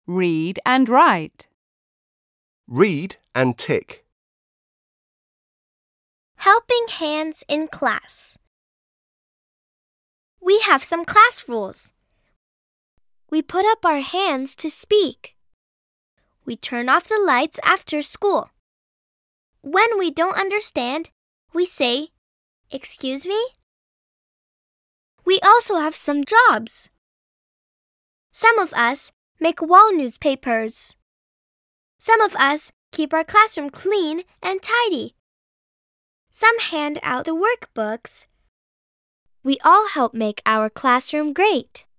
Read and write. Read and tick. Helping hands in class. We have some class rules. We put up our hands to speak. We turn off the lights after school. When we don't understand, we say, "Excuse me?" We also have some jobs. Some of us make wall newspapers. Some of us keep our classroom clean and tidy. Some hand out the workbooks. We all help make our classroom great.